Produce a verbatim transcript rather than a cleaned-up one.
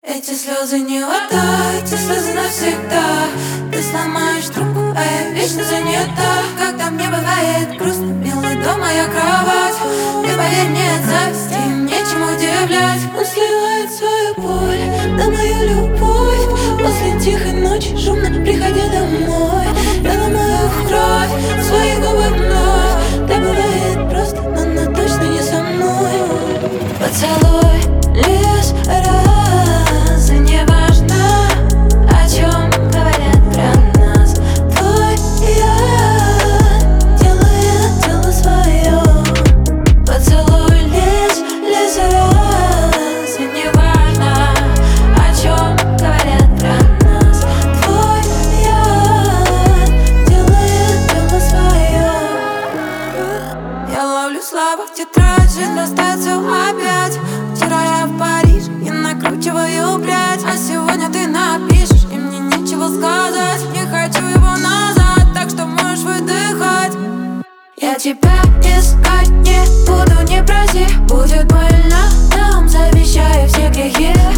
Эти слезы не вода, эти слезы навсегда. Ты сломаешь трубку, а я вечно занята. Когда мне бывает грустно, милый дом, моя кровать. И поверь, нет зависти, нечем удивлять. Он сливает свою боль, да мою любовь. После тихой ночи, шумно приходя домой, я ломаю в кровь свои губы вновь. Да бывает просто, но она точно не со мной. Поцелуй лишь раз, и не важно, о чем говорят про нас. Твой яд делает дело свое. Поцелуй лишь, лишь раз, и не важно, о чем говорят про нас. Твой яд делает дело свое. Я ловлю слова в тетрадь, жизнь растает все опять. Вчера я в Париже и накручиваю прядь, а сегодня ты напишешь, и мне нечего сказать. Не хочу его назад, так что можешь выдыхать. Я тебя искать не буду, не проси. Будет больно, нам завещаю все грехи.